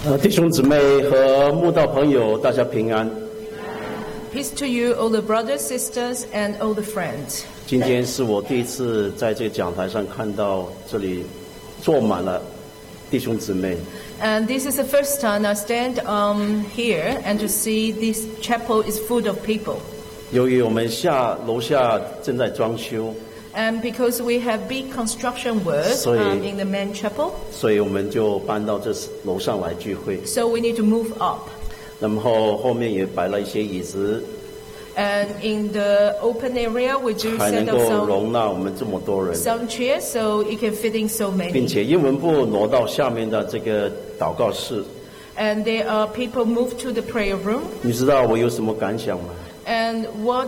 弟兄姊妹和慕道朋友，大家平安。 Peace to you, all the brothers, sisters, and all the friends. 今天是我第一次在这个讲台上看到这里坐满了弟兄姊妹。 And this is the first time I stand here and to see this chapel is full of people. 由于我们楼下正在装修。 And because we have big construction work in the main chapel, 所以我们就搬到这楼上来聚会。 So we need to move up. 那么后面也摆了一些椅子。 And in the open area, we do set up 才能够容纳我们这么多人。 Some chairs, so it can fit in so many. 并且英文部挪到下面的这个祷告室。 And there are people moved to the prayer room. 你知道我有什么感想吗？ And what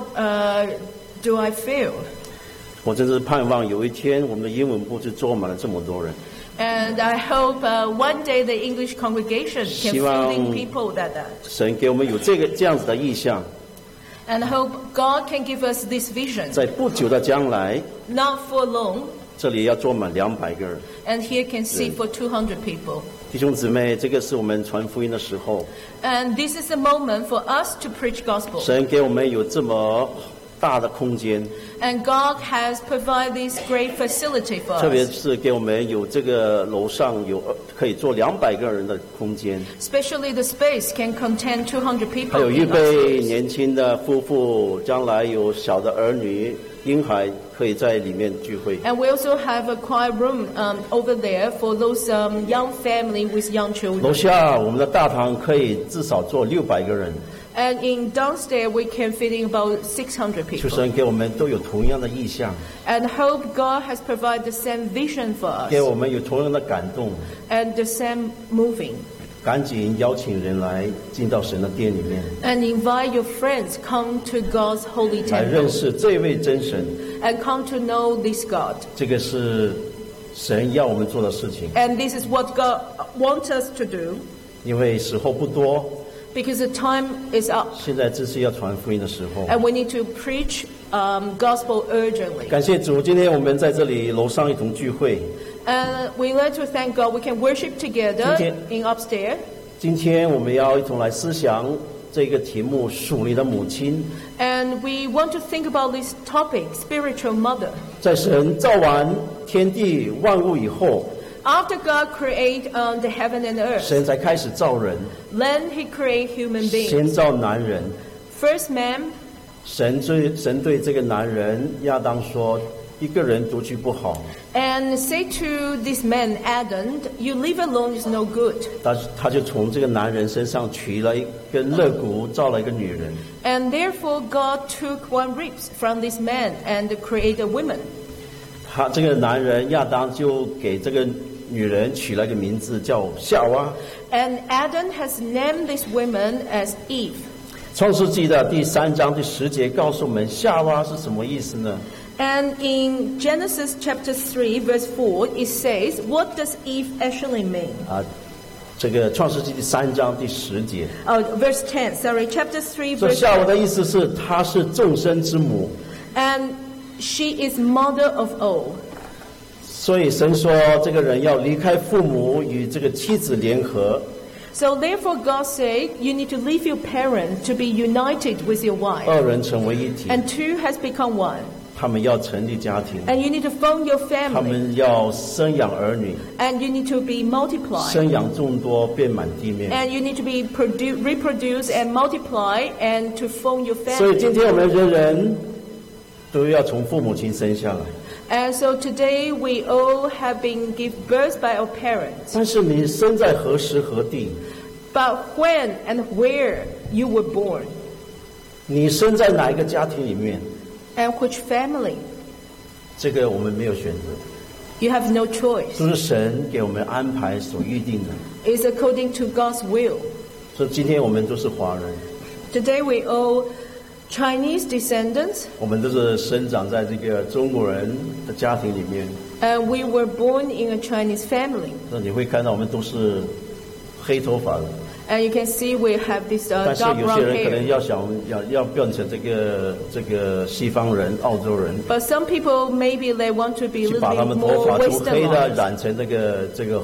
do I feel? 我真是盼望有一天我们的英文部就坐满了这么多人。 And I hope one day the English congregation can fill in people that. 神给我们有这样子的意向。 And I hope God can give us this vision. 在不久的将来 ，Not for long. 这里要坐满200个人。 And here can seat for 200 people. 弟兄姊妹，这个是我们传福音的时候。 And this is the moment for us to preach gospel. 神给我们有这么大的空间。 And God has provided this great facility for us. 特别是给我们有这个楼上有可以坐200个人的空间。 Especially the space can contain 200 people. 还有预备年轻的夫妇，将来有小的儿女、婴孩可以在里面聚会。 And we also have a quiet room over there for those young family with young children. 楼下我们的大堂可以至少坐600个人。 And in downstairs we can fit in about 600 people. 求神给我们都有同样的意向。 And hope God has provided the same vision for us. 给我们有同样的感动。 And the same moving. 赶紧邀请人来进到神的殿里面。 And invite your friends come to God's holy temple. 来认识这位真神。 And come to know this God. 这个是神要我们做的事情。 And this is what God wants us to do. 因为时候不多。 Because the time is up. 现在这是要传福音的时候。 And we need to preach gospel urgently. 感谢主，今天我们在这里楼上一同聚会。 And we like to thank God. We can worship together in upstairs. 今天我们要一同来思想这个题目：属你的母亲。 And we want to think about this topic, spiritual mother. 在神造完天地万物以后。 After God created the heaven and earth, 神才开始造人。 Then He created human beings. 先造男人。 First man. 神对这个男人亚当说：“一个人独居不好。” And say to this man Adam, "You live alone is no good." 他就从这个男人身上取了一根肋骨，造了一个女人。 And therefore God took one rib from this man and created a woman. 他这个男人亚当就给这个女人取了一个名字叫夏娃。 And Adam has named this woman as Eve. 创世纪的第3章第10节告诉我们夏娃是什么意思呢？ And in Genesis chapter 3 verse 4 it says, what does Eve actually mean? 这个创世纪第3章第10节。 Verse 10, sorry, chapter 3 verse 10. 夏娃的意思是她是众生之母。 And she is mother of all. 所以神说这个人要离开父母，与这个妻子联合。 So therefore God said, you need to leave your parent to be united with your wife. 2人成为一体。 And two has become one. 他们要成立家庭。 And you need to found your 他 family. 们要生养儿女。 And you need to be multiplied. 生养众多，遍满地面。 And you need to be reproduce and multiply and to found your family. 所以今天我们人人都要从父母亲生下来。 And so today we all have been given birth by our parents. 但是你生在何时何地？ But when and where you were born? 你生在哪一个家庭里面？ And which family? 这个我们没有选择。 You have no choice. 这是神给我们安排所预定的。 It's according to God's will. 所以今天我们都是华人。 Today we all Chinese descendants. 我们都是生长在这个中国人的家庭里面。 And we were born in a Chinese family. 那你会看到我们都是黑头发的。 And you can see we have this 但是 dark 有些 brown 人可能 hair. 要变成这个西方人、澳洲人。 But some people maybe they want to be a 去 little 把他 bit 们头 more 发从黑的 westernized. 染成这个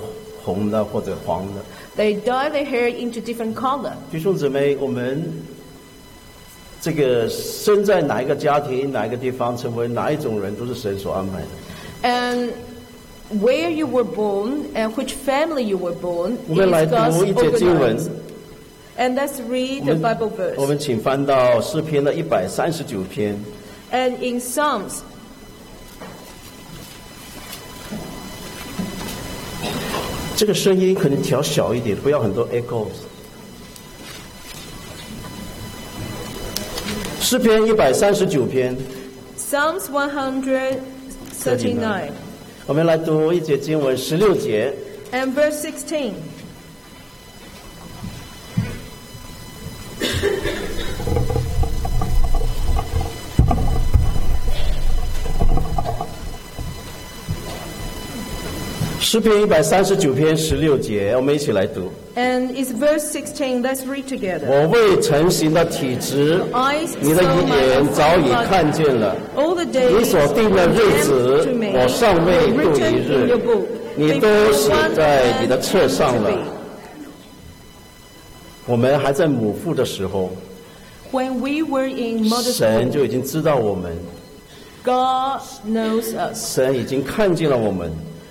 红的或者黄的。 They dye their hair into different color. 弟兄姊妹，我们这个生在哪一个家庭、哪一个地方，成为哪一种人，都是神所安排的。 And where you were born and which family you were born 我们来 is 读 God's 一节经文。 organized. And let's read the Bible 我 verse. 们请翻到诗篇的139篇。 And in Psalms, 这个声音可能调小一点，不要很多 echoes。诗篇139篇， Psalms 139 我们来读一节经文16节。 and verse 16. 诗篇139篇16节，我们一起来读。 And it's verse 16. Let's read together. 我未成形的体质， Eyes 你的 saw 眼 my 早已 body. 看见了。 All the days 你所定的日子 to me 我尚未 were 度一 written 日 in your book. 你都 Before 写 one 在你的册上 man 了 came to be. 我们还在母腹的时候， When we were in mother's 神 womb, 就已经知道我们， God knows us. 神已经看见了我们，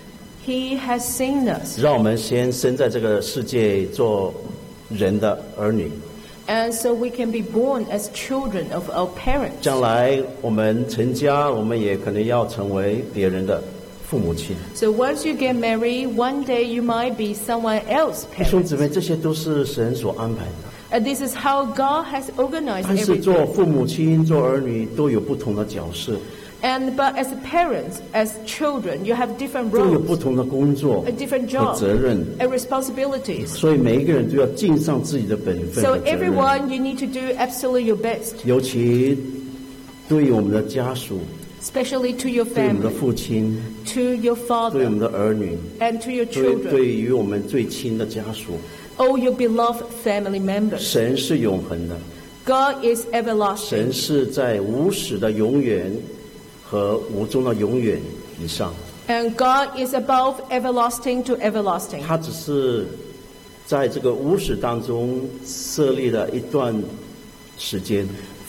He has seen us. 让我们先生在这个世界做人的儿女。 And so we can be born as children of our parents. 将来我们成家，我们也可能要成为别人的父母亲。 So once you get married, one day you might be someone else's 弟兄 parent. 姊妹，这些都是神所安排的。 And this is how God has organized 但是做 everything. 父母亲、做儿女都有不同的角色， And but as parents, as children, you have different 都有不 roles, 同的工作 a different 和 job, 责任。 and responsibilities. 所以每一个人都要尽上自己的本分 So 和责任。 everyone, you need to do absolutely your best, 尤其对于我们的家属、 especially to your 对我们的 family, 父亲、 to your 对我 father, 们的儿女、 and to your 对 children, 于我们最亲的家属， all your beloved family members. 神是永恒的， God is everlasting. 神是在无始的永远和无终的永远以上， And God is above everlasting to everlasting. 他只是在这个无始当中设立了一段时间，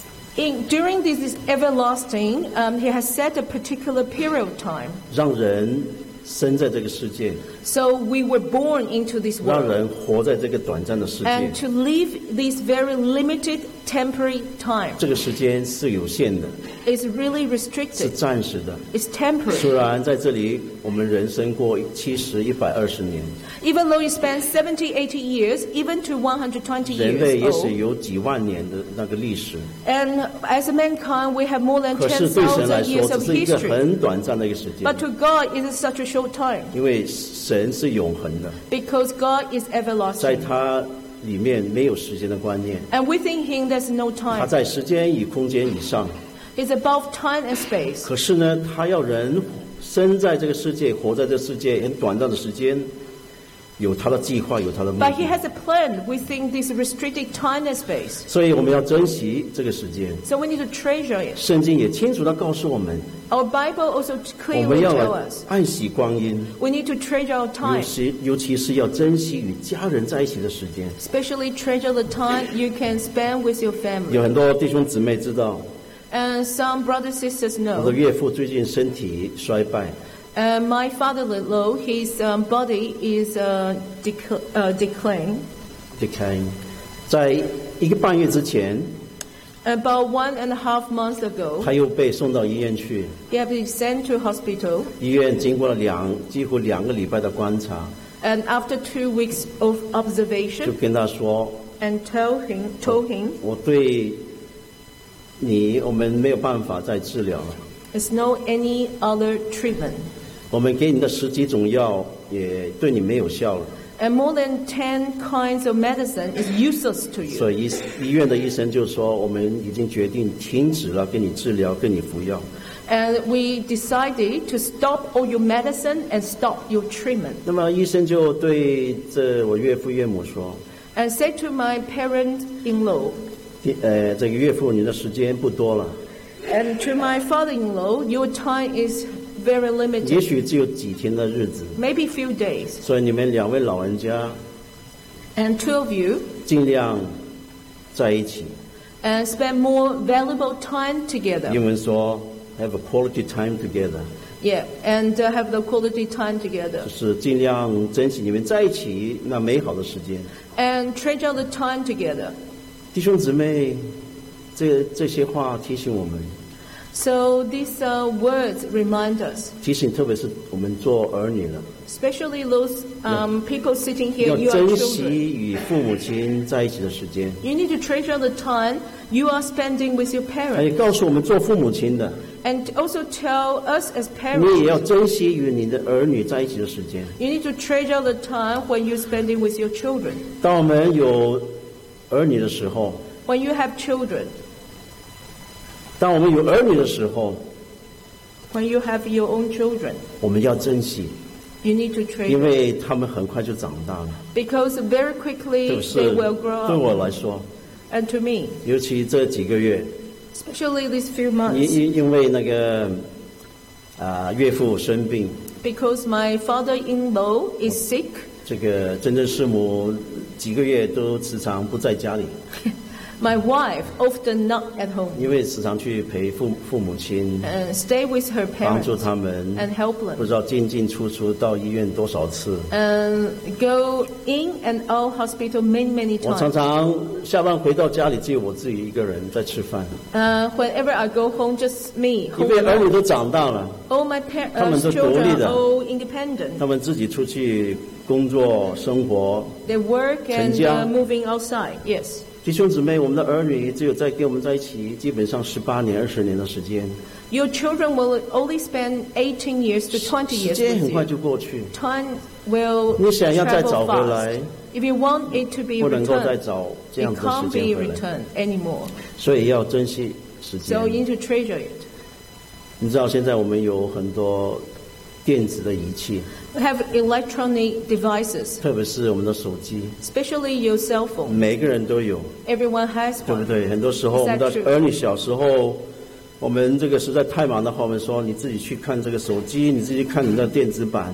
During this is everlasting, He has set a particular period of time. 让人生在这个世界， So we were born into this 让 world. 人活在这个短暂的世界 And。to live this very limited temporary time 这个时间是有限的， is really 是 restricted. 暂时的。 It's temporary. 虽然在这里我们人生过70、120年， Even though you spend 70, 80 years, even to 120 人类 years 也许 old. 有几万年的那个历史， And as a mankind, we have more than 可是对神来 10,000 说 years 只 of 是一个 history. 很短暂的一个时间 But，to God, it is such a short time. 因为神是永恒的， Because God is 在 everlasting. 他里面没有时间的观念， And within Him, there's no 他 time. 在时间与空间以上。 It's above time and space. 可是呢，他要人生在这个世界，活在这个世界很短暂的时间，有他的计划，有他的目 But He 的。 has a plan within this restricted time and space. 所以我们要珍惜这个时间。 So we need to treasure it. 圣经也清楚地告诉我们， Our Bible also 我 clearly 们要 tells 来 us 爱惜光阴， we need to treasure our time. 尤其是要珍惜与家人在一起的时间。 Especially treasure the time you can spend with your family. 有很多弟兄姊妹知道， And some brothers sisters 我的 know. 岳父最近身体衰败， My father-in-law, his body is declining. decline，在1个半月之前， About 1.5 months ago, 他又被送到医院去。 he had been sent to hospital. 医院经过了几乎2个礼拜的观察， And after 2 weeks of 就 observation, 跟他说 and told him, 我对你，我们没有办法再治疗了。 there's no any other treatment. 我们给你的10几种药也对你没有效了， And more than 10 kinds of medicine is useless to you. 所以医院的医生就说，我们已经决定停止了给你治疗，给你服药。 And we decided to stop all your medicine and stop your treatment. 那么医生就对我岳父岳母说， And said to my parent-in-law, 这个岳父你的时间不多了， and to my father-in-law, your time is very 也 limited, 许只有几天的日子， maybe few days. 所以你们两位老人家 And two of you 尽量在一起。 and spend more valuable time together. 英文说 have a quality time together， Yeah, and have the quality time together. 就是尽量珍惜你们在一起那美好的时间。 And treasure the time together. 弟兄姊妹，这些话提醒我们， So these words remind us, 提醒特别是我们做儿女的， especially those people sitting here, 要 you are 珍惜 children. 与父母亲在一起的时间。 You need to treasure the time you are spending with your 还 parents. 告诉我们做父母亲的， And also tell us as 你也要 parents, 珍惜与你的儿女在一起的时间。 you need to treasure the time when you're spending with your children. 当我们有儿女的时候， When you have children, 当我们有儿女的时候， when you have your own children, 我们要珍惜， you need to 因 treasure 为他们很快就长大了。 because very 对 quickly 不 they 是？ will grow 对我 up. 来说， And to me, 尤其这几个月， especially these few 因 months, 因为那个岳父生病， because my father-in-law is sick, 这个真正师母几个月都时常不在家里， my wife often not at home 因为时常去陪父母亲， and stay with her 帮 parents 助他们， and help 不 them 知道进进出出到医院多少次。 and go in and out hospital many 我常 times. 常下班回到家里，只有我自己一个人在吃饭， Whenever I go home, just me 因 home 为儿女 alone. 都长大了， All my 他们都独立 children 的。 are all independent. 他们自己出去工作生活。 They work and 成家。 moving outside. Yes. 弟兄姊妹，我们的儿女只有在跟我们在一起，基本上18年、20年的时间， Your children will only spend 18 years to 20 时 years 间 with 很快 you. 就过去， Time will 你想要再找 travel 回来， fast. If you want it to be 不能够再 returned, 找这 it 样子的时 can't 间 be 回来， returned anymore. 所以要珍惜时间 So。you need to treasure it. 你知道现在我们有很多电子的仪器， We have electronic devices, 特别是我们的手机， especially your cell phone. 每个人都有， Everyone has 对不 one. 对？很多时候我们的 Is that true? 儿女小时候，我们这个实在太忙的话，我们说你自己去看这个手机，你自己看你的电子版，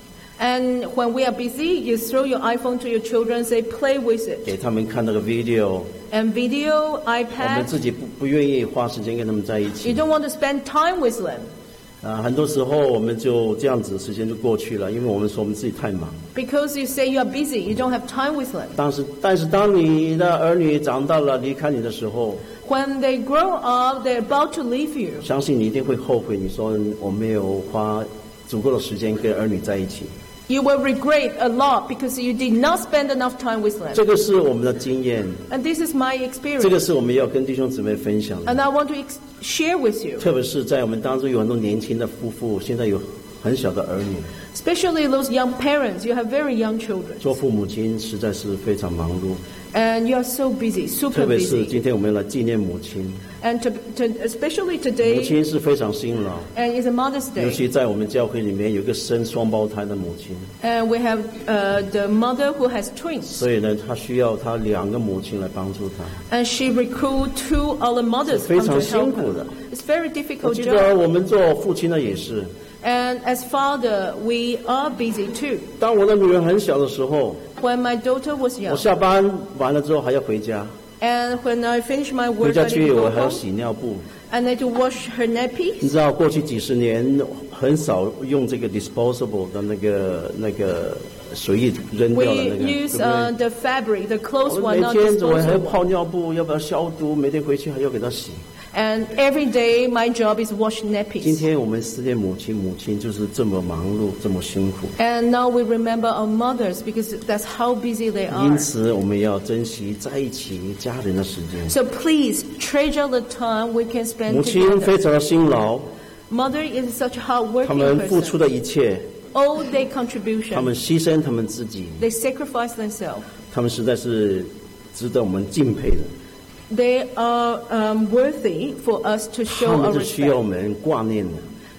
And when we are busy, you throw your iPhone to your children, say play with it. 给他们看那个 video。 And video, 我们 iPad, 自己不愿意花时间跟他们在一 you 起 don't want to spend time with them 很多时候我们就这样子，时间就过去了，因为我们说我们自己太忙。 because you say you are busy, you don't have time with them. 但是当你的儿女长大了离开你的时候， When they grow up, they're about to leave you. 相信你一定会后悔，你说我没有花足够的时间跟儿女在一起。 You will regret a lot because you did not spend enough time with them. 这个是我们的经验， And this is my 这个 experience. 是我们要跟弟兄姊妹分享的。 And I want to share with you, 特别是在我们当中有很多年轻的夫妇，现在有很小的儿女， especially those young parents. You have very young children. 做父母亲实在是非常忙碌， And you are so busy, super 特别是 busy. 今天我们来纪念母亲， And especially 母 today, 亲是非常辛劳。 and it's a Mother's 尤 Day. 其在我们教会里面有一个生双胞胎的母亲， And we have the mother who has twins. 所以呢，她需要她2个母亲来帮助她。 And she recruit 2 other mothers 是非 come 常 to 辛 help 苦的。 her. It's very 我 difficult 记 job. 得我们做父亲的也是， And as father, we are busy too. 当我的女儿很小的时候， When my daughter was 我 young, 下班完了之后还要回家， and when I finish my 回 work, 家 I need 去 to 我 go 还要 home, 洗尿布。 and I need to wash her nappy. 你知道过去几十年很少用这个 disposable 的那个随意扔 We 掉的那个，对 use 不对？ the fabric, the clothes 我 one, 每 not 天我还要 disposable. 泡尿布，要不要消毒？每天回去还要给她洗。 And every day, my job is wash 今 nappies. 天我们思念母亲就是这么忙碌，这么辛苦。 And now we remember our mothers because that's how busy they 因 are. 此，我们要珍惜在一起家人的时间。 So please treasure the time we can spend 母亲 together. 非常的辛劳， Mother is such a 他 hardworking 们付出 person. 的一切， All their 他 contribution, 们牺牲他们自己， they sacrifice themselves. 他们实在是值得我们敬佩的。 They are worthy for us to 他 show 们 our 是需要我 respect. 们挂念的。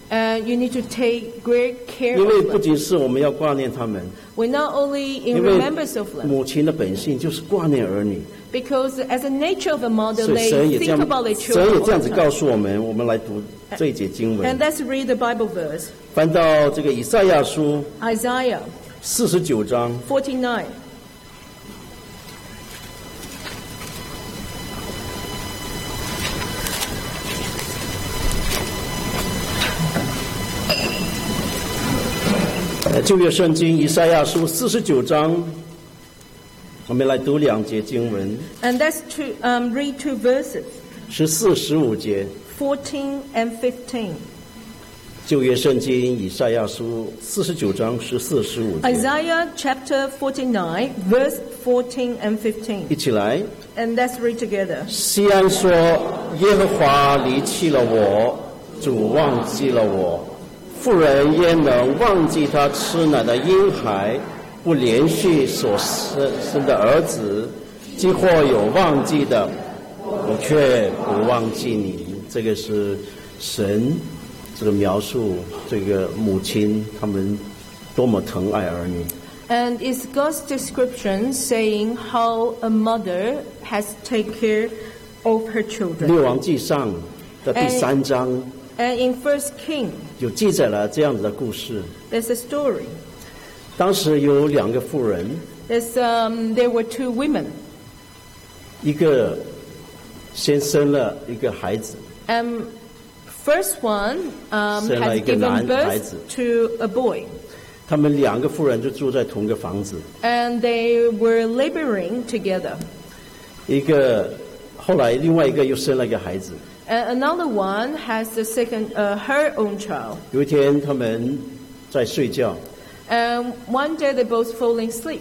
And you need to take great care 因为 of 不 them. 仅是我们要挂念他们， We're not only in 因为 remembrance of them, 母亲的本性就是挂念儿女， because as a nature of a mother, 所以神 they 也这 think 样， about their 神 children 也 all 这样 the 子 time. 告诉我们。我们来读这一节经 And 文， let's read the Bible verse, 翻到这个以赛亚书 Isaiah 49章。 49. 旧约圣经以赛亚书49章，我们来读2节经文， And let's read 2 verses, 14、15节。 14 and 15. 旧约圣经以赛亚书49章14、15节， Isaiah chapter 49, verse 14 and 15. 一起来。 And let's read together. 西安说：“耶和华离弃了我，主忘记了我。妇人焉能忘记她吃奶的婴孩，不连续所生的儿子？既或有忘记的，我却不忘记你。”这个是神这个描述这个母亲他们多么疼爱儿女。 And it's God's description saying how a mother has taken care of her 列 children. 王记上的第3章 And in 1 King, 有记载了这样子的故事。 there's a story. 当时有2个妇人， There were 2 women. 一个先生了一个孩子， First one 生了 has 一个 given 男孩子。 birth to a boy. 他们2个妇人就住在同一个房子。 And they were laboring together. 一个后来另外一个又生了一个孩子。 And another one has her own child. 有一天他们在睡觉， And one day they both falling asleep.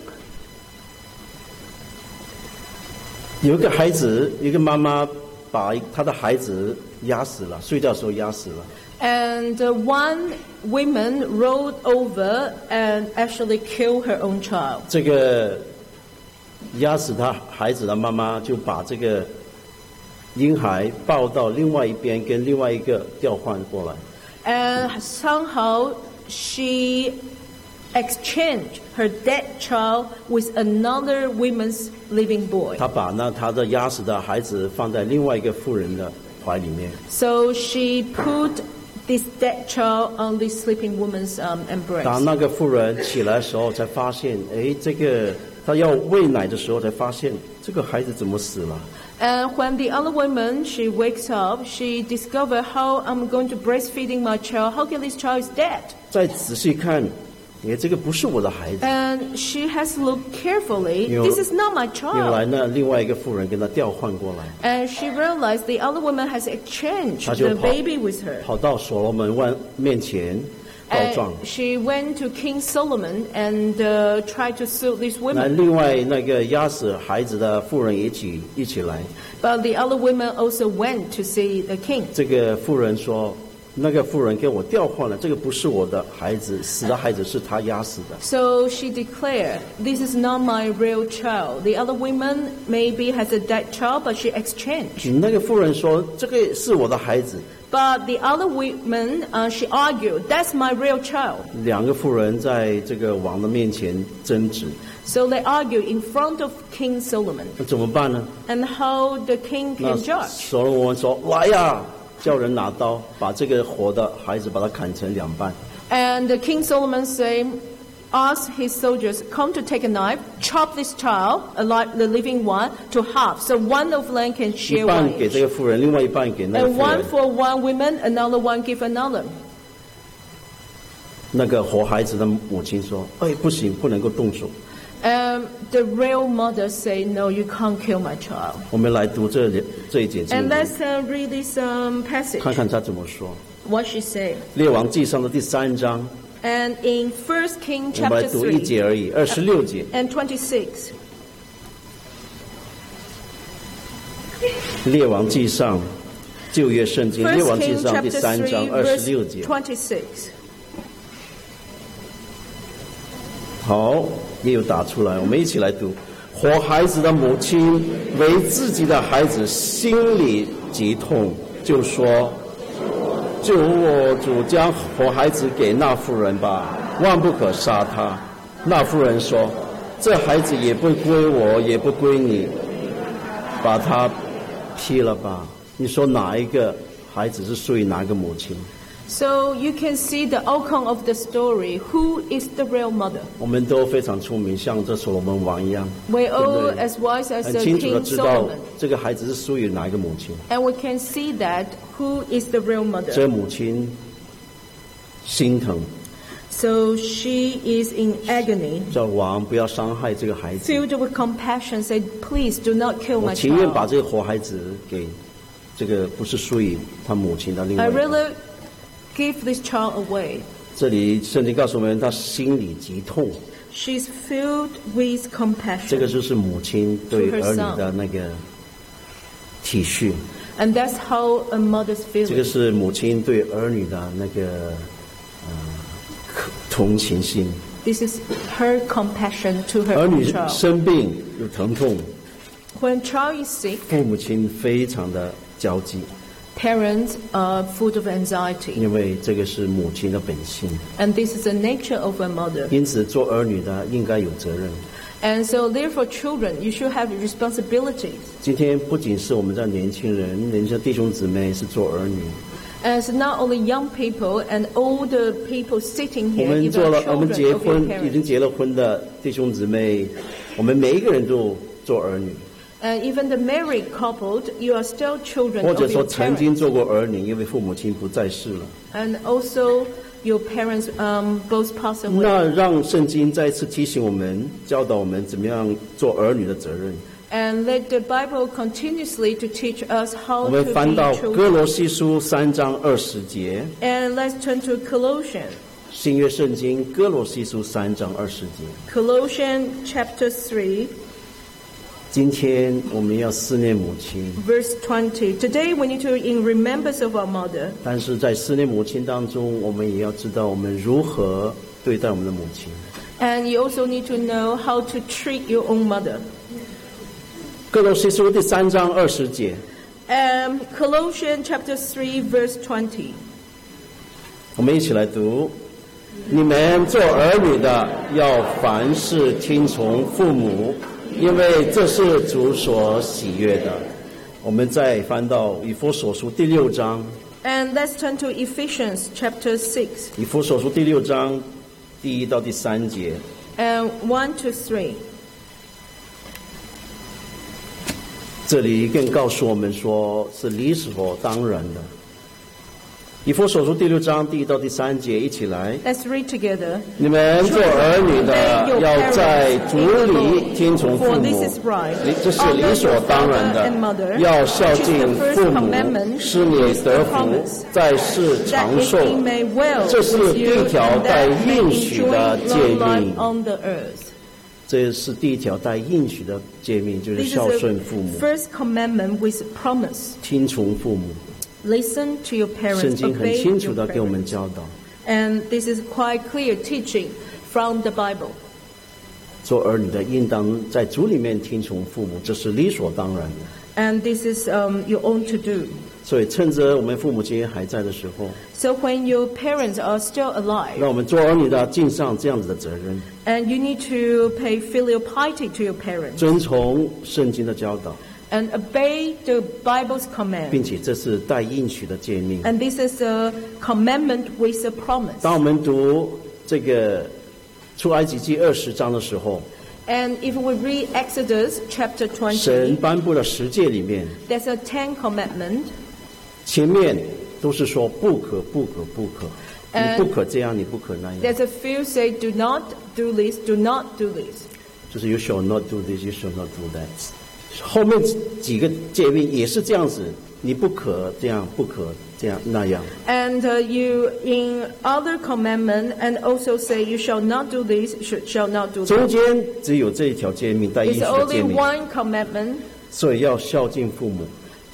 有一个孩子，一个妈妈把她的孩子压死了，睡觉的时候压死了。 And one woman rolled over and actually killed her own child. 这个压死她孩子的妈妈就把这个婴孩抱到另外一边，跟另外一个调换过来。 And somehow she exchanged her dead child with another woman's living boy. 她把她的压死的孩子放在另外一个妇人的怀里面。 So she put this dead child on this sleeping woman's 当 embrace. 那个妇人起来的时候，才发现，这个她要喂奶的时候，才发现这个孩子怎么死了？ And when the other woman, she wakes up, she discovered how I'm going to breastfeeding my child. How can this child is dead? 再仔细看，这个不是我的孩子。 And she has looked carefully. 有- This is not my 原来 child. 呢，另外一个妇人跟她调换过来， And she realized the other woman has exchanged 她就 the baby with her. 跑到所罗门王面前告状。 And she went to King Solomon and tried to sue these 那 women. 另外那个压死孩子的妇人一起来， But the other women also went to see the king. 这个妇人说，那个妇人跟我调换了，这个不是我的孩子，死的孩子是他压死的。 So she declared, this is not my real child. The other woman maybe has a dead child, but she exchanged. 那个妇人说，这个是我的孩子。 But the other woman, she argued, that's my real child. 2个妇人在这个王的面前争执， So they argued in front of King Solomon. 那怎么办呢？ And how the king 那 can judge. 所罗门说：“来呀，叫人拿刀，把这个活的孩子把他砍成2半。” And the King Solomon said, ask his soldiers, come to take a knife, chop this child, the living one, to half. So one of them can 一 share 半 one 给 each. 这个妇人，另外一半给那个 And 妇 one 人。 for one woman, another one give another. 那个活孩子的母亲说：“不行，不能够动手。” The real mother say, no, you can't kill my child. 我们来读这一节经 And 文， let's read this passage, 看看他怎么说。 what she said. 列王记上的第3章， And in 1 King 我们来 chapter 读1 3 节而已，26节。 and 26. 列王记上，旧约圣经，列 1 王记 King 上第 chapter 3章 3 verse 26节。 26. 好，也有打出来，我们一起来读。活孩子的母亲为自己的孩子心里极痛，就说： 救我主，将活孩子给那妇人吧，万不可杀他。那妇人说：这孩子也不归我，也不归你，把他劈了吧。你说哪一个孩子是属于哪个母亲？ So you can see the outcome of the story. Who is the real mother? 我们都非常聪明，像这所罗门王一样， We're 对 all 不对？ as wise as 很 the 清楚的 King 知道 Solomon. 这个孩子是属于哪一个母亲。 And we can see that who is the real 这 mother. 母亲心疼， So she is in agony, 叫王不要伤害这个孩子， filled with compassion, said, please do not kill 我 my 情愿把 child. 这个活孩子给这个不是属于他母亲的另外 I 一个。 really give this child away. 这里圣经告诉我们，他心里极痛， She's filled with 这个 compassion. 就是母亲对儿女的那个体恤， And that's how a mother's 这个 feeling. 是母亲对儿女的那个同情心。 This is her compassion to her 儿 own 女 child. 生病有疼痛， When child is sick, 父母亲非常的焦急， parents are full of anxiety. 因为这个是母亲的本性。 And this is the nature of a mother. 因此，做儿女的应该有责任。 And so therefore children, you should have responsibilities. 今天不仅是我们在年轻人、年轻的弟兄姊妹是做儿女， And it's not only young people and older people sitting 我 here, 们 even 做了，我们 children 结 of your 婚已经 parents. 结了婚的弟兄姊妹，我们每一个人都做儿女， And even the married couple, you are still children 或 of 者说 your 曾经 parents. 做过儿女，因为父母亲不在世了。 And also your parents both pass away. 那让圣经再次提醒我们，教导我们怎么样做儿女的责任。 And let the Bible continuously to teach us 我 how to 们 be 翻到哥 children. 罗西书3章20节， And let's turn to Colossians. 新约圣经哥罗西书3章20节。 Colossians chapter 3, 今天我们要思念母亲， verse 20. Today we need to in remembrance of our mother. 但是在思念母亲当中，我们也要知道我们如何对待我们的母亲。 And you also need to know how to treat your own mother. 哥罗西书第3章20节， Colossians chapter 3, verse 20. 我们一起来读：你们做儿女的，要凡事听从父母，因为这是主所喜悦的。我们再翻到以弗所书第6章， And let's turn to Ephesians chapter 6, 以弗所书第6章第1到第3节。 and 1 to 3. 这里更告诉我们说，是理所当然的。以弗所书第6章第1到第3节，一起来。 Let's read together. 你们做儿女的，要在主里听从父 For 母 this is right. 这是理所当然的。要孝敬父母，使你得福，在世 That 长 it 寿。 may well 这是 with 第 you, 一条 and 带 that may 应许的 enjoy 诫 long life 命。 on the earth. 这是第一条带应许的诫命，就是 This is 孝 the 顺父母， first commandment with promise. 听从父母。 Listen to your 圣 parents, 经很 obey 清楚 your 的给我们 parents. 教导， And this is quite clear teaching from the Bible. 做儿女的应当在主里面听从父母，这是理所当然的。 And this is your own to do. 所以趁着我们父母亲还在的时候， So when your parents are still alive, 让我们做儿女的尽上这样子的责任， and you need to pay filial piety to your parents 遵从圣经的教导， and obey the Bible's command. 并且这是带应许的诫命。 And this is a commandment with a promise. 当我们读这个出埃及记20章的时候， And if we read Exodus chapter 神 20, 颁布了10诫里面， there's a 10 commandment. 前面都是说不可，不可，不可，你不可这样，你不可那样， There's a few say, do not do this, do not do this. 就是 you shall not do this, you shall not do that。后面几个诫命也是这样子，你不可这样，不可这样那样。 And you in other commandment and also say you shall not do this, shall not do 中 that. 间只有这一条诫命，带应许 It's 的诫 only 命， one commandment 所以要孝敬父母，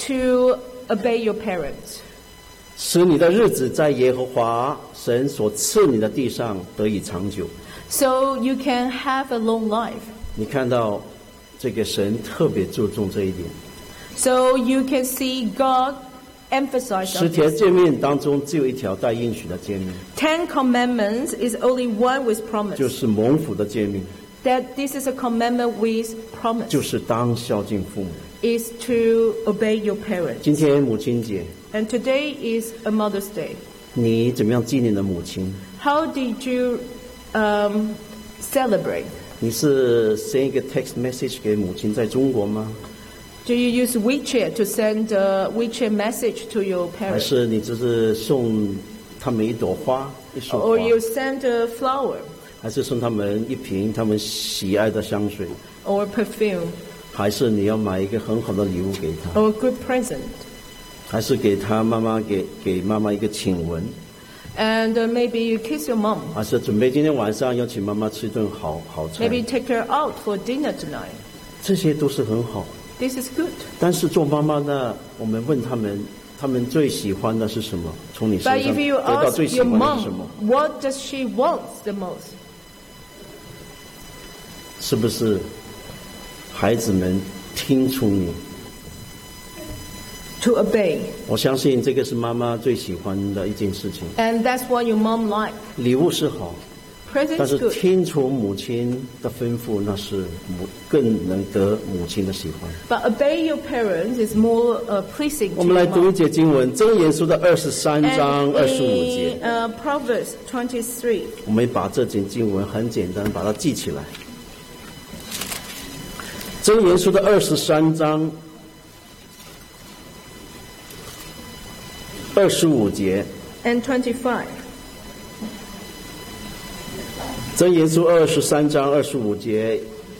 to obey your parents, 使你的日子在耶和华神所赐你的地上得以长久。 so you can have a long life. 你看到这个神特别注重这一点， So you can see God emphasize 10 on 条 this. 诫命当中只有一条带应许的诫命， 10 commandments is only one with 就 promise. 是蒙福的诫命， That this is a commandment with promise. 就是当孝敬父母。 Is to obey your parents. 今天母亲节， And today is a Mother's Day. 你怎么样纪念的母亲？ How did you celebrate? 你是 send 一个 text message 给母亲在中国吗？ Do you use WeChat to send a WeChat message to your 还 parents? 是你只是送他们一朵花，一束花？ Or you send a flower 还是送他们一瓶他们喜爱的香水？ or perfume 还是你要买一个很好的礼物给他？ or a good present? 还是给他妈妈给妈妈一个请文？ And maybe you kiss your mom. 还是准备今天晚上要请妈妈吃一顿好菜？ Maybe take her out for dinner tonight. 这些都是很好。 This is good. 但是做妈妈的，我们问他们最喜欢的是什么？从你身 But 上 if you 得到 ask 最喜 your 欢的是什么？ mom, what does she want the most? 是不是孩子们听从你？ To obey. 我相信这个是妈妈最喜欢的一件事情。 And that's what your mom likes. 礼物是好，但 Presents 是 good. 听从母亲的吩咐，那是更能得母亲的喜欢。 But obey your parents is more pleasing 我 to 们来 your 读一 mom. 节经文，箴言书的23章 And 25节。 in Proverbs 23, 我们把这节经文很简单，把它记起来。箴言书的23章25节， and 25. 箴言书23章25节，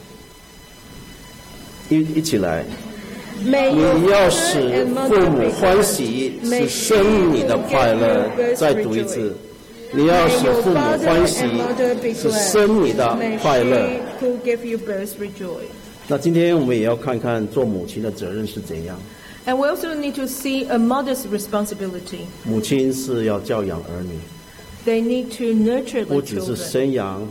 一起来。 May your 你要 father 使 and 父 mother 母 be 欢 glad. 喜， May 是生你的快乐 she who gives you。 再读一次 rejoice.， 你要 May 使 your 父母 father 欢喜 and mother be， 是 glad. 生你的 May 快乐。 she who give you birth rejoice. 那今天我们也要看看做母亲的责任是怎样。 And we also need to see a mother's responsibility. 母亲是要教养儿女， They need to nurture 不 the 只是 children 生养，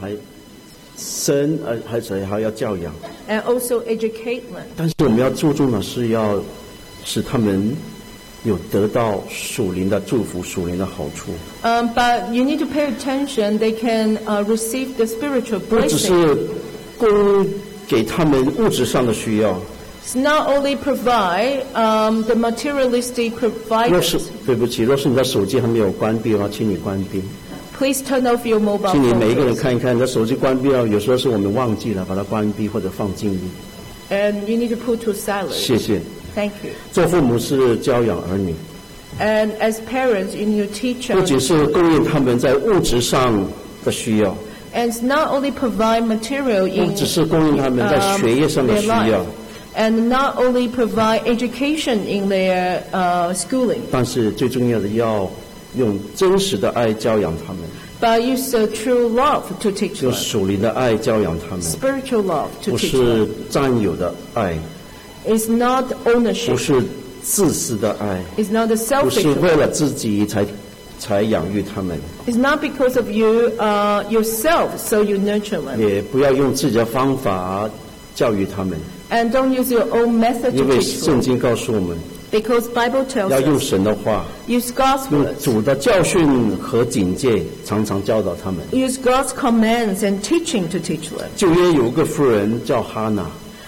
还要教养。 and also educate them. 但是我们要注重的是要使他们有得到属灵的祝福、属灵的好处， But you need to pay attention. They can receive the spiritual 不只 blessing. 是供给他们物质上的需要。 It's not only provide the materialistic 若 providers. 是对不起，若是你的手机还没有关闭的话，请你关闭。 Please turn off your mobile 请你每一个人 phone. 看一看，你的手机关闭了，有时候是我们忘记了把它关闭或者放静音。 And you need to put to silence. 谢谢。 Thank you. 做父母是教养儿女， And as parents, you need to teach 不仅 us. 是供应他们在物质上的需要， And it's not only provide material 不 in 只是供应他们在学业上的 their 需 life. 要， And not only provide education in their schooling, 但是最重要的要用真实的爱教养他们， but use the true love to teach 用 them. 属灵的爱教养他们， Spiritual love to 不 teach 是 them. 占有的爱， It's not 不 ownership. 是自私的爱， It's not the 不是 selfish 为 love. 了自己才养育他们， It's not because of you yourself, so you nurture them. 也不要用自己的方法教育他们， And don't use your own method 因 to 为 teach 圣 them. 经告诉我们， Because Bible tells 要用 us, 神的话， use God's 用 words. 主的教训和警戒，常常教导他们。 Use God's commands and teaching to teach them. 旧约有一个妇人叫哈娜，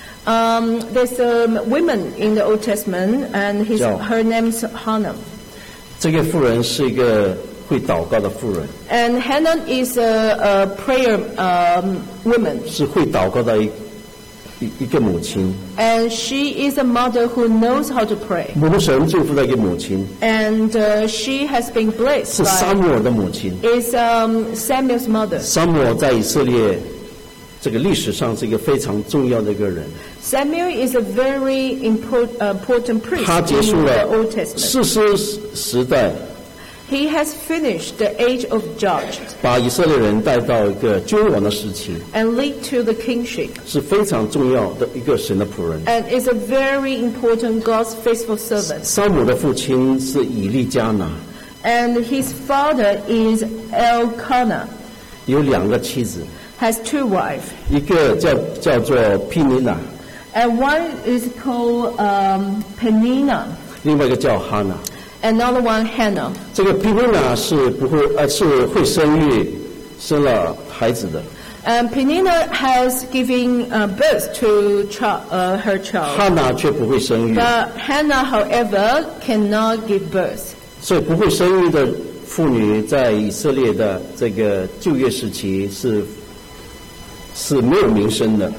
There's a woman in the Old Testament, and Joe. her name's Hannah. 这个妇人是一个会祷告的妇人， And Hannah is a prayer woman, 是会祷告的一个母亲， and she is a mother who knows how to pray. 蒙神祝福的一个母亲， And she has been 是 blessed 撒 by 母耳的母亲。 is Samuel's mother. 撒母耳在以色列这个历史上是一个非常重要的一个人， Samuel is a very important priest 他结 in 束 the 了 Old Testament. 士师时代， He has finished the age of judge 把以色列人带到一个君王的时期， and lead to the kingship, 是非常重要的一个神的仆人。 and is a very important God's faithful servant. 撒母的父亲是以利加拿， And his father is Elkanah, 有2个妻子， has 2 wives, 一个叫做毗尼娜， and one is called Peninnah, 另外一个叫哈娜。 Another one, Hannah. 这个毗尼娜是会生育，生了孩子的。 Penina has given birth to her child. 哈拿却不会生育。 But Hannah, however, cannot give birth. 所以不会生育的妇女在以色列的这个旧约时期是没有名声的。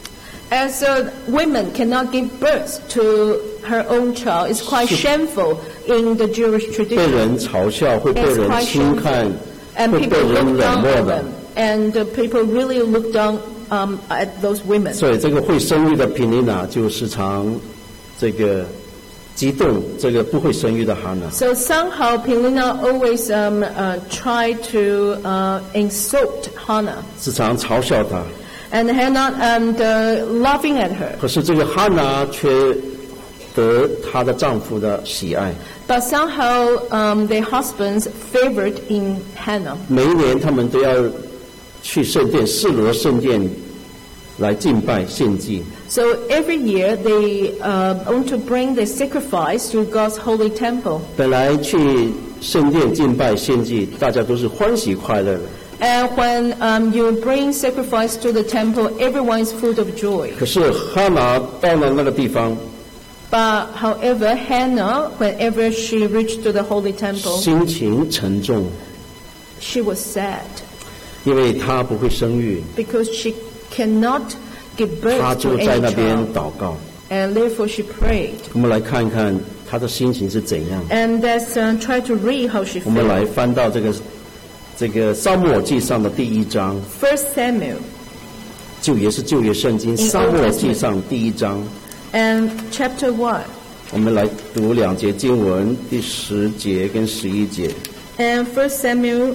As women cannot give birth to her own child, it's quite shameful in the Jewish 被 tradition. 人嘲笑，会被 It's 人 quite 轻看， And 会 people 被人 look 冷 down 漠 on 的 them. And people really look down at those women. 所以这个会生育的毗尼娜就时常这个激动这个不会生育的哈拿。 So somehow Penina always try to insult Hannah. 时常嘲笑她。 And Hannah laughing at her. 可是这个哈拿却得她的丈夫的喜爱。 But somehow their husbands favored in Hannah. 每一年他们都要去圣殿示罗圣殿来敬拜献祭。 So every year they want to bring the sacrifice to God's holy temple. 本来去圣殿敬拜献祭，大家都是欢喜快乐的。 And when you bring sacrifice to the temple, everyone is full of joy. 可是哈拿到了那个地方， But however, Hannah, whenever she reached to the holy temple, 心情沉重， she was sad 因为她不会生育， because she cannot give 她 birth 就 to 在那 any 边 child. 祷告。 And therefore she prayed. 我们来看看她的心情是怎样。 And let's try to read how she 我们来 felt. 翻到这个撒母耳记上的第1章， First Samuel 旧约圣经 In 撒母耳记上第1章， and chapter 1. 我们来读2节经文，第10节跟11节。 And First Samuel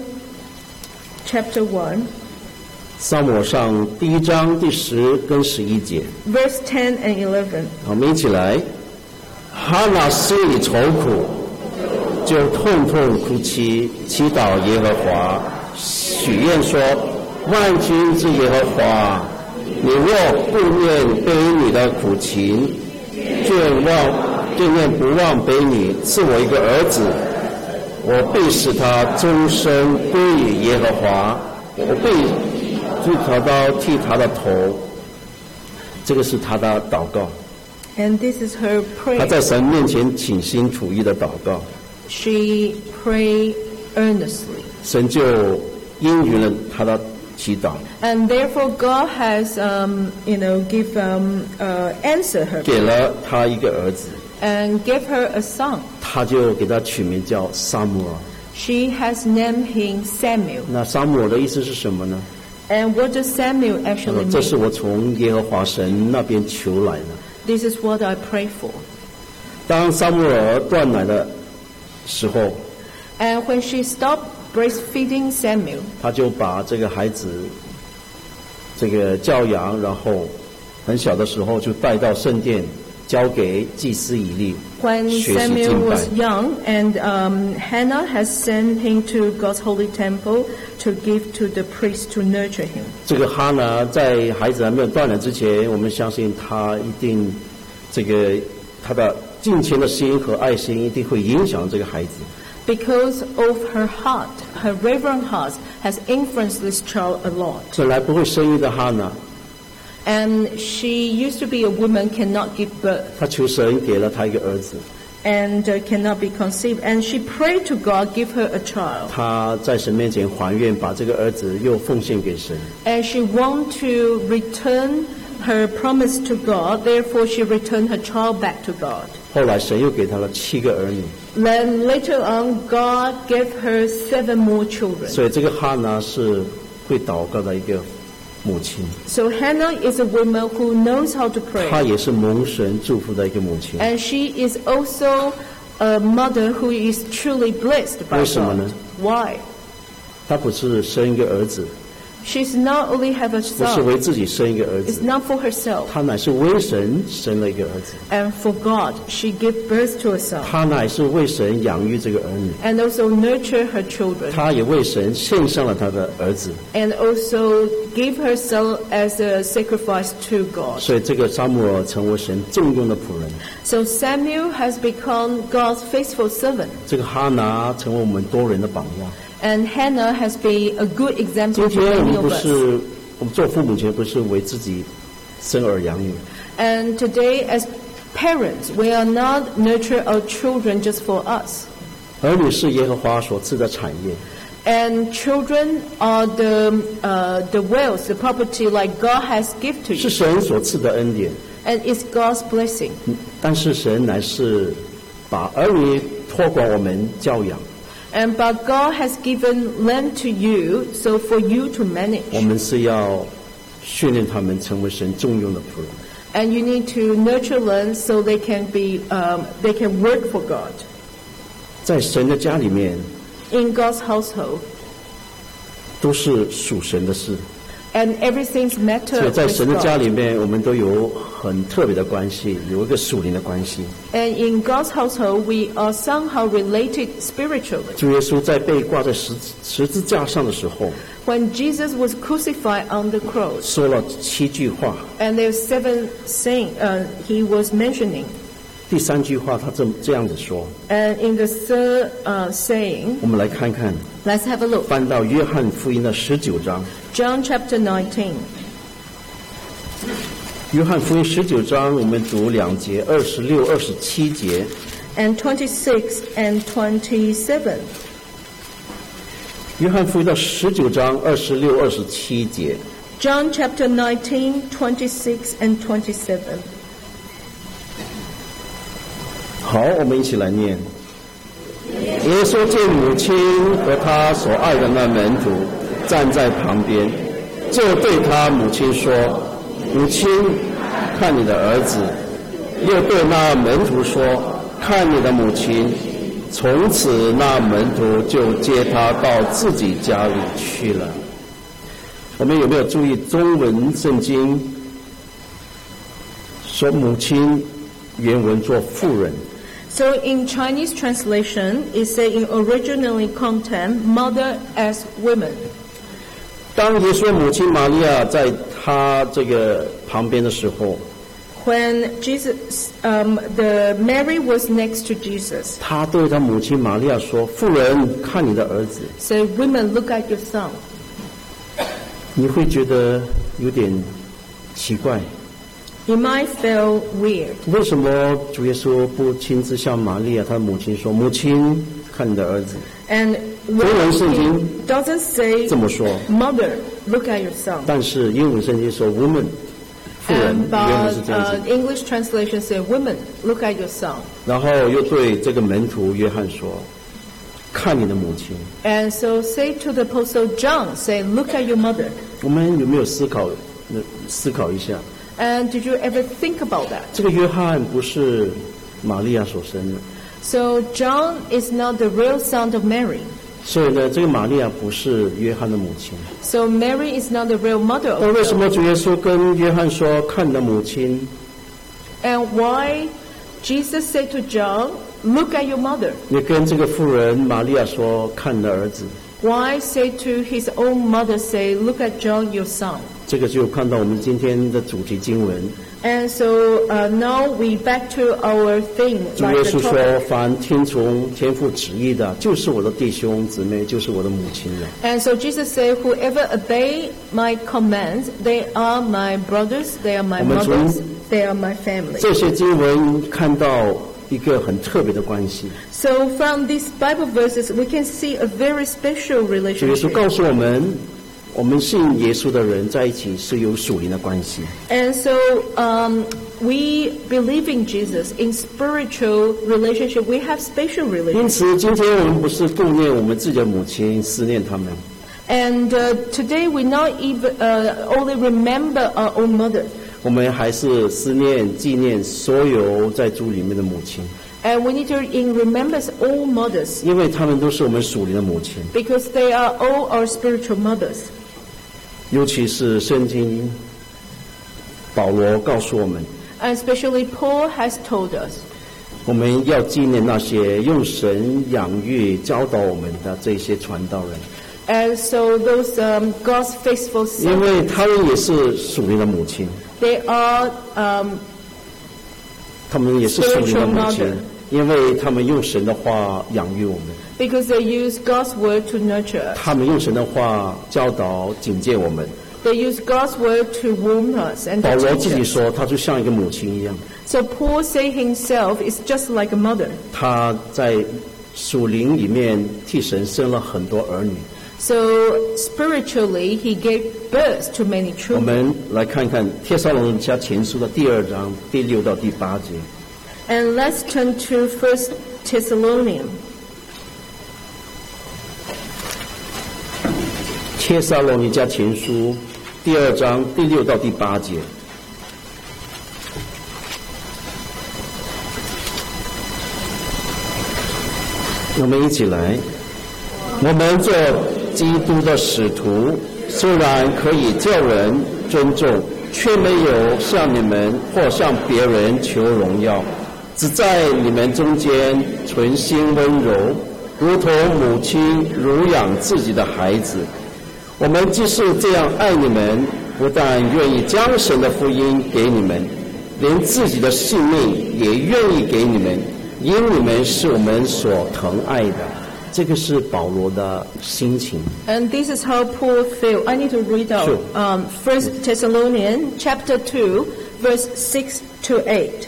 chapter 1, 撒母耳上第1章第10跟11节， verse 10 and 11. 好，我们一起来。哈拿心里愁苦，就痛痛哭泣，祈祷耶和华，许愿说：万军之耶和华，你若顾念卑女的苦情，眷念不忘卑女，赐我一个儿子，我必使他终身归于耶和华，我必锯条刀剃他的头。这个是他的祷告， And this is her 他 prayer. 在神面前倾心吐意的祷告， She prayed earnestly. 神就应允了他的祈祷， And therefore God has, answered her 给了他一个儿子， and gave her a son. 他就给他取名叫撒母耳。 She has named him Samuel. 那撒母耳的意思是什么呢？ And what does Samuel actually 这是 mean? 我从耶和华神那边求来的。 This is what I pray for. 当撒母耳断奶的时候， And when she stopped breastfeeding Samuel, 他就把这个孩子这个教养，然后很小的时候就带到圣殿，交给祭司以利 when 学习 Samuel 敬拜 was。young, and Hannah has sent him to God's holy temple to give to the priest to nurture him. 这个哈拿在孩子还没有断奶之前，我们相信他一定这个他的敬虔的心和爱心一定会影响这个孩子。 Because of her heart, her reverent heart has influenced this child a lot. 本来不会生育的哈拿， And she used to be a woman, cannot give birth, 他求神给了他一个儿子， and cannot be conceived. And she prayed to God, give her a child. 他在神面前还愿，把这个儿子又奉献给神。 And she wanted to return her promise to God, therefore she returned her child back to God. 后来神又给他了7个儿女， Then later on, God gave her 7 more children. 所以这个哈拿是会祷告的一个母亲， So Hannah is a woman who knows how to 她 pray. 也是蒙神祝福的一个母亲。 And she is also a mother who is truly blessed by 为什么呢？ God. Why? 她不是生一个儿子， She's not only have a 不是 son, 为自己生一个儿 it's 子， not for herself. 她乃是为神生了一个儿子， And for God, she gave birth to a son. 她乃是为神养育这个儿女， And also nurture her children. 她也为神献上了她的儿子。 And also gave her son as a sacrifice to God. 所以这个撒母耳成为神重用的仆人， So Samuel has become God's faithful servant. 这个哈拿成为我们多人的榜样。 And Hannah has been a good 今 example for 天我 many 们 of 不 us. 是，我们做父母亲不是为自己生儿养女， And today, as parents, we are not nurture our children just for us. 儿女是耶和华所赐的产业。 And children are the wealth, the property like God has given to 是 you. 神所赐的恩典， And it's God's blessing. 但是神乃是把儿女托管我们教养， And but God has given them to you, so for you to 我 manage. 们是要训练他们成为神重用的仆人。 And you need to nurture them so they can work for God. 在神的家里面， In God's household, 都是属神的事， and everything's 所 matter 以在 with 神的家 God. 里面，我们都有很特别的关系，有一个属灵的关系。 And in God's household, we are somehow related spiritually. 主耶稣在被挂在十字架上的时候， When Jesus was crucified on the cross, 说了7句话， and there's 7 saying he was mentioning, 第3句话他这样子说。 and in the third saying, 我们来看看， let's have a look. 翻到约翰福音的19章。 John chapter 19. 约翰福音19章，我们读2节，26、27节。 And 26 and 27. 约翰福音的19章26、27节。 John chapter 19, 26 and 27. 好，我们一起来念。耶稣见母亲和他所爱的那门徒站在旁边，就对他母亲说：“母亲，看你的儿子。”又对那门徒说：“看你的母亲。”从此，那门徒就接他到自己家里去了。我们有没有注意中文圣经说母亲原文做妇人？ So in Chinese translation, it says in originally content, mother as women. 当耶稣母亲玛利亚在他这个旁边的时候， When the Mary was next to Jesus, 他对他母亲玛利亚说：“妇人，看你的儿子。 said, women, look at your son. ” 你会觉得有点奇怪， You might feel weird. 为什么主耶稣不亲自向玛利亚他的母亲说：“母亲，看你的儿子 And 中文圣经 he doesn't say, 这么说， mother, look at your son. 但是英文圣经说 “woman”， 妇人 And 原文是 but 这样子。 English translation say, women, look at your son. 然后又对这个门徒约翰说：“看你的母亲。” And so say to the apostle John, say, look at your mother. 我们有没有思考一下？ And did you ever think about that? 这个约翰不是玛利亚所生的， So John is not the real son of Mary. 所以呢，这个玛利亚不是约翰的母亲。 So Mary is not the real mother 那 of 为什 John. 么主耶稣跟约翰说：“看你的母亲 And why Jesus said to John, look at your mother? ” 也跟这个妇人玛利亚说：“看你的儿子。 Why say to his own mother, say, look at John, your son? ” 这个就看到我们今天的主题经文。 And so now we back to our thing, 主 like 耶 the 稣说 topic.：“ 凡听从天父旨意的，就是我的弟兄姊妹，就是我的母亲了。” And so Jesus said, whoever obey my commands, they are my brothers, they are my 我们从 mothers, they are my family. 这些经文看到一个很特别的关系。 So from these Bible verses, we can see a very special 主耶稣 relationship. 告诉我们，我们信耶稣的人在一起是有属灵的关系。 And so we believe in Jesus, in spiritual relationship, we have special 因 relationship. 此，今天我们不是顾念我们自己的母亲，思念他们， And today we not even only remember our own mother, 我们还是思念、纪念所有在主里面的母亲， and we need to remember all mothers 因为他们都是我们属灵的母亲。 because they are all our spiritual mothers. 尤其是圣经保罗告诉我们， And especially Paul has told us 我们要纪念那些用神养育教导我们的这些传道人， And so those God's faithful 因 sons, 为他们也是属灵的母亲， they are 他们也是属灵的母 spiritual 亲 mother， 因为他们用神的话养育我们， because they use God's word to nurture us. 他们用神的话教导警戒我们。 They use God's word to warn us and 保 to 罗 teach 自己 us. 说，他就像一个母亲一样， So Paul say himself is just like a mother. 他在属灵里面替神生了很多儿女。 So spiritually, he gave birth to many 我 children. 们来看看帖撒罗尼迦前书的第2章第6到第8节。 And let's turn to 1 Thessalonians. 帖撒罗尼迦前书第2章第6到第8节。我们一起来。我们做基督的使徒，虽然可以叫人尊重，却没有向你们或向别人求荣耀，只在你们中间存心温柔，如同母亲乳养自己的孩子。我们既是这样爱你们，不但愿意将神的福音给你们，连自己的性命也愿意给你们，因你们是我们所疼爱的。这个是保罗的心情。 And this is how Paul felt. I need to read out Sure. 1 Thessalonians chapter 2, verse 6 to 8.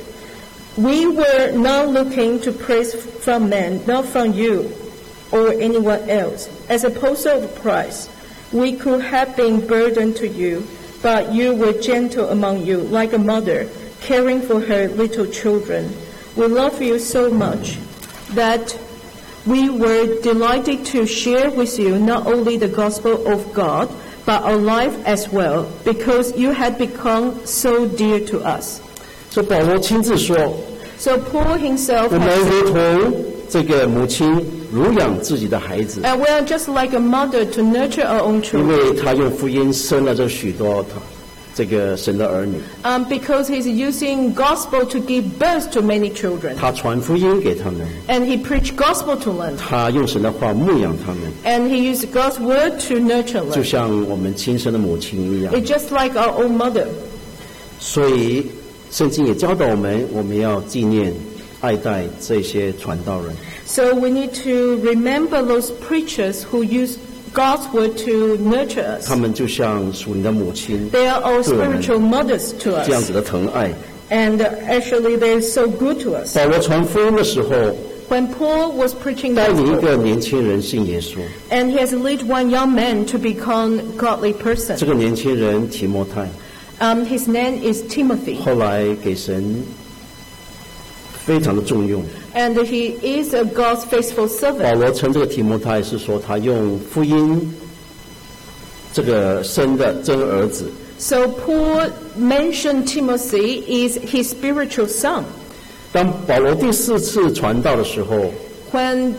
We were not looking to praise from men, not from you or anyone else. As apostle of Christ, we could have been burdened to you, but you were gentle among you, like a mother caring for her little children. We love you so much that we were delighted to share with you not only the gospel of God, but our life as well, because you had become so dear to us. 所以保罗亲自说， So Paul himself 我们 has 如 said, 同这个母亲乳养自己的孩子， and we are just like a mother to nurture our own 因 children, 为他用福音生了这许多这个神的儿女， because he's using gospel to give birth to many children. 他传福音给他们， And he preached gospel to them, 他用神的话牧养他们， and he used God's word to nurture 就 them. 像我们亲生的母亲一样。 It's just like our own mother. 所以圣经也教导我们，我们要纪念、爱戴这些传道人。 So we need to remember those preachers who use God's word to nurture us. 他们就像属灵的母亲， They are all 对我们 spiritual mothers to 这样 us. 子的疼爱。 And actually they're so good to us. 保罗传福音的时候， When Paul was preaching 带领一 gospel, 个年轻人信耶稣， and he has led one young man to become godly 这 person. 个年轻人提摩太， His name is Timothy. 后来给神非常的重用。 And he is a God's faithful 保 servant. 罗称这个提摩太是说他用福音这个生的真儿子。 So Paul mentioned Timothy is his spiritual son. 当保罗第4次传道的时候， When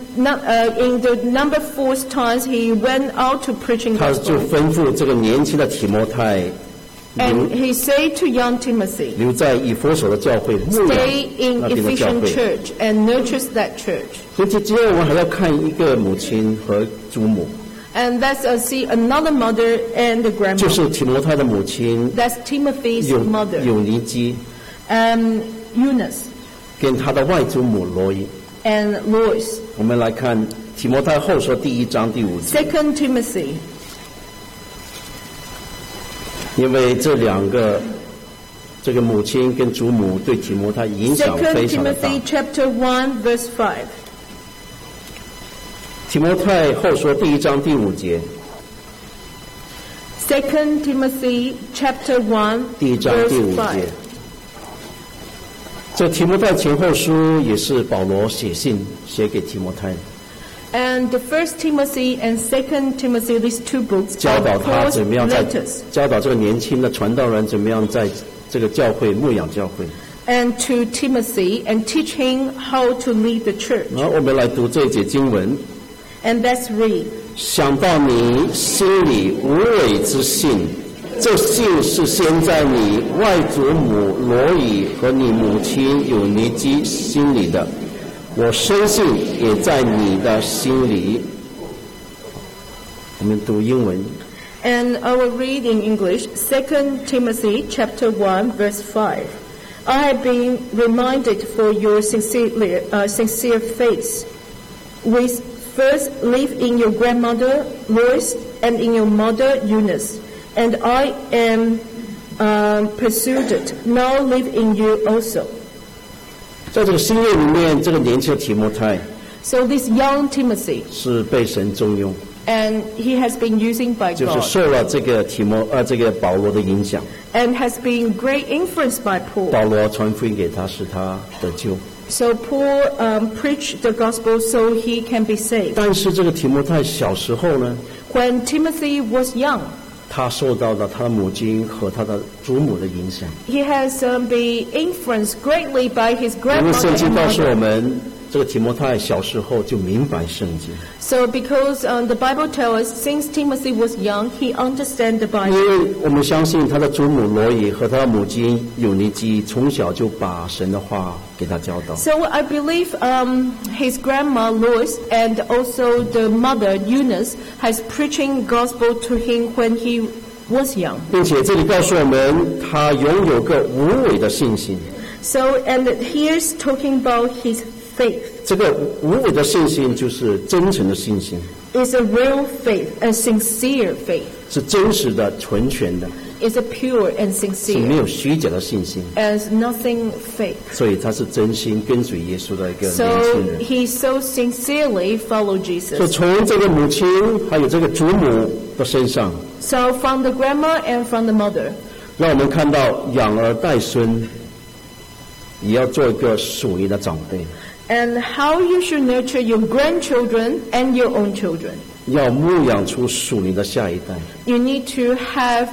in the number 4 times he went out to preaching 他就 gospel, 吩咐这个年轻的提摩太 and he said to young Timothy, 留在以弗所的教会牧养 stay in 那边的教 Ephesian 会。 church and nurtures that church. 所以接着我们还要看一个母亲和祖母， And let's see another mother and the 就 grandmother. 是提摩太的母亲 That's Timothy's 有 mother, 有尼基， Eunice 跟他的外祖母罗伊。 and Lois. 我们来看提摩太后书第1章第5节， Second Timothy, 因为这两个这个母亲跟祖母对提摩太影响 Second 非常的大。 Timothy chapter 1 verse 5. 提摩太后书第1章第5节， Second Timothy chapter 1 第1章 verse 第5 5. 节。这提摩太前后书也是保罗写信写给提摩太的， And the First Timothy and Second Timothy, these two books, 教 are 导他 Paul's 怎么样在 letters, 教导这个年轻的传道人怎么样在这个教会牧养教会。 and to Timothy, and teach him how to lead the church. 然后我们来读这一节经文， And let's read 想到你心里无伪之信，这信是先在你外祖母罗以和你母亲有尼基心里的，我深信也在你的心里。我们读英文。 And I will read in English, 2 Timothy chapter 1, verse 5. I have been reminded for your sincere faith, which first lived in your grandmother Lois and in your mother Eunice, and I am persuaded now live in you also. 在这个新约里面，这个年轻的提摩太 So this young Timothy, 是被神重用， and he has been used by 就是 God 受了这个保罗的影响， and has been great influenced by Paul. 保罗传福音给他，使他得救。 So Paul preached the gospel so he can be saved. 但是这个提摩太小时候呢， When Timothy was young, 他受到了他的母亲和他的祖母的影响。 he has been influenced greatly by his 因为 grandmother 圣经 and 告诉我 mother. 们，这个提摩太小时候就明白圣经， So because the Bible tells us since Timothy was young, he understands the 因 Bible. 为我们相信他的祖母罗以和他的母亲有尼基从小就把神的话给他教导。 So I believe his grandma Lois and also the mother Eunice has preaching gospel to him when he was young. 并且这里告诉我们，他拥有个无伪的信心。 So and here's talking about his faith. 这个无伪的信心就是真诚的信心， It's a real faith, a sincere faith. 是真实的、纯全的， It's a pure and 是没 sincere, 有虚假的信心。 as nothing fake. 所以他是真心跟随耶稣的一个 So 年轻人。 he so sincerely followed 所以 Jesus. 从这个母亲还有这个祖母的身上， So from the grandma and from the mother, 让我们看到养儿带孙，也要做一个属灵的长辈， and how you should nurture your grandchildren and your own children. 要牧养出属灵的下一代。 You need to have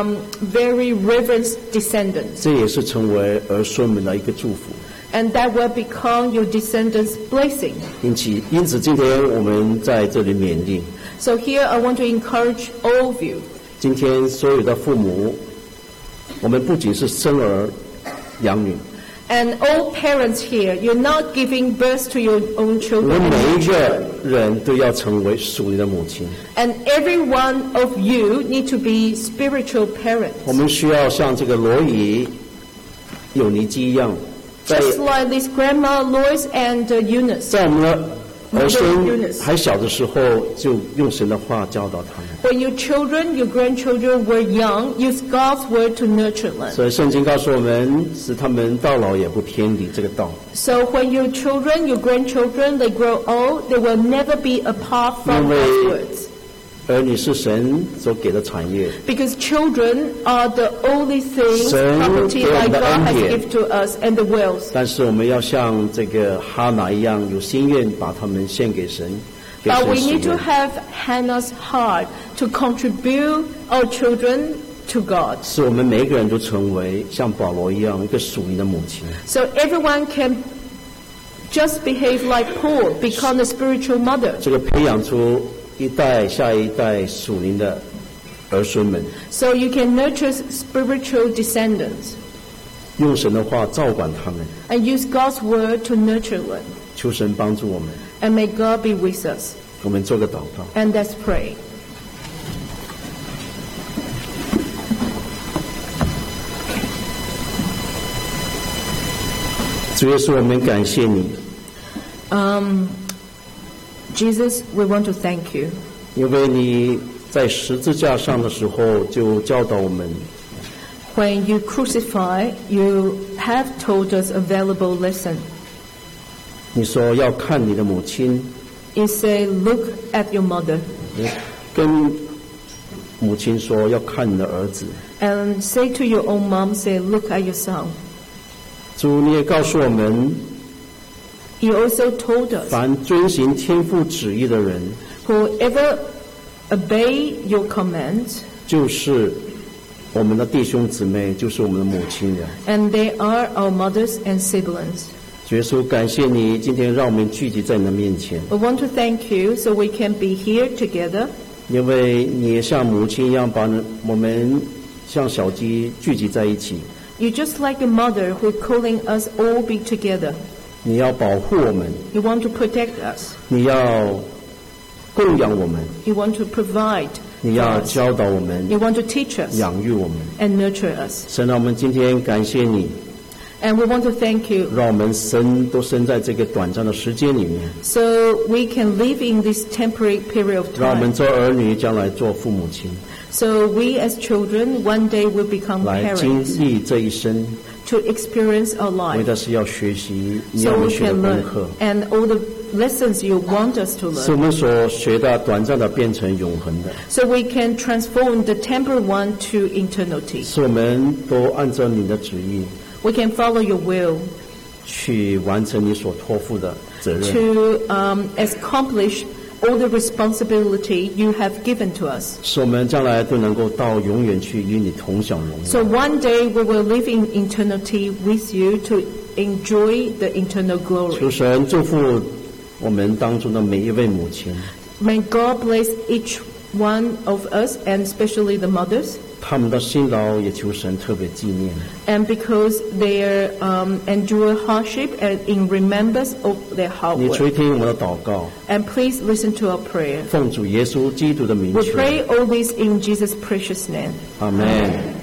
very reverent descendants, 这也是成为儿孙们的一个祝福。 and that will become your descendants' blessing. 因此，今天我们在这里勉励， So here I want to encourage all of you. 今天所有的父母，我们不仅是生儿养女， And all parents here, you're not giving birth to your own 我 children. 们 and 每一 your 个 children. 人都要成为属灵的母亲。 And every one of you need to be spiritual parents. 我们需要像这个罗以、有尼基一样，在 Just like this grandma Lois and Eunice. 在我们的儿孙还小的时候，就用神的话教导他们。 When your children, your grandchildren were young, use God's word to nurture them. 所以圣经告诉我们，使他们到老也不偏离这个道。 So when your children, your grandchildren, they grow old, they will never be apart from 因为 God's words. 儿女是神所给的产业， Because children are the only things, 神 property 给我们 like 的 God 恩 has 典。 given to us, and the wealth. 但是我们要像这个哈拿一样，有心愿把他们献给神，给 But 神 we 使 need to 用。 have Hannah's heart to contribute our children to God. 使我们每一个人都成为像保罗一样一个属灵的母亲。 So everyone can just behave like Paul, become a spiritual mother. 这个培养出一代下一代属灵的儿孙们， So you can nurture spiritual descendants 用神的话照管他们， and use God's word to nurture them. 求神帮助我们。 And may God be with us. 我们做个祷告。 And let's pray. 主耶稣，我们感谢你， Jesus, we want to thank you 因为你在十字架上的时候就教导我们， when you crucify, you have told us a valuable lesson. 你说要看你的母亲， You say, look at your mother, 跟母亲说要看你的儿子。 and say to your own mom, say, look at your son. 主，你也告诉我们， You also told us, 凡遵行天父旨意的人， whoever obey your commands, 就是我们的弟兄姊妹，就是我们的母亲人。 and they are our mothers and siblings. 主耶稣，感谢你今天让我们聚集在你的面前， We want to thank you so we can be here together. 因为你也像母亲一样把我们像小鸡聚集在一起， You're just like a mother who's calling us all be together. 你要保护我们， You want to protect us. 你要供养我们， You want to provide 你 for 要 us. 教导我们， You want to teach us 养育我们。 and nurture us. 神啊，我们今天感谢你， And we want to thank you 让我们都生在这个短暂的时间里面， so we can live in this temporary period of 让我们 time. 做儿女，将来做父母亲， So we as children one day will become 来经 parents 历这一生， to experience our 为 life. 的是要学习你 So 要我 we 们学的 can 功 learn. 课， And all the lessons you want us to 使 learn. 我们所学的短暂的变成永恒的， So we can transform the temporary one to eternity. 使我们都按照你的旨意 We can follow your will 去完成你所托付的责任。 to accomplish all the responsibility you have given to us. 使我们将来都能够到永远去与你同享荣 So 耀。 one day we will live in eternity with you to enjoy the eternal 求 glory. 神祝福我们当中的每一位母亲， May God bless each one of us, and especially the mothers, 他们的辛劳也求神特别纪念。 and because they endure hardship and in remembrance of their hard 你 work. 垂听我们的祷告， And please listen to our prayer. 奉主耶稣基督的名 We 求， pray all this in Jesus' precious name. 阿门。